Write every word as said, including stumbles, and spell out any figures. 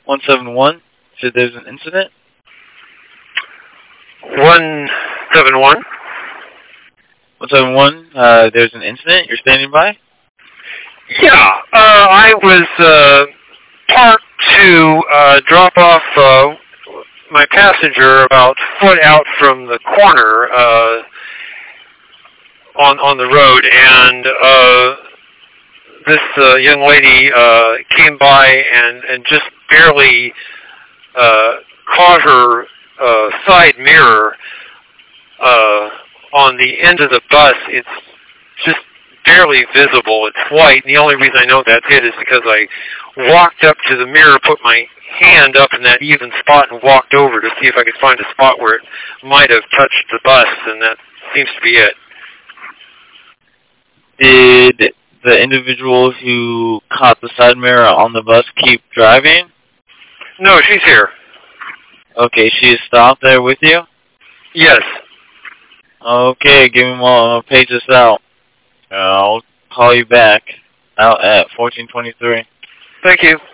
one seven one, said there's an incident. one seven one? one seven one, uh, there's an incident. You're standing by? Yeah, uh, I was uh, parked to uh, drop off uh, my passenger about a foot out from the corner uh, on on the road, and uh, this uh, young lady uh, came by and, and just barely uh, caught her uh, side mirror uh, on the end of the bus. It's just barely visible. It's white, and the only reason I know that's it is because I walked up to the mirror, put my hand up in that even spot, and walked over to see if I could find a spot where it might have touched the bus, and that seems to be it. Did the individual who caught the side mirror on the bus keep driving? No, she's here. Okay, she is stopped there with you? Yes. Okay, give me a moment. I'll page this out. Uh, I'll call you back out at fourteen twenty-three. Thank you.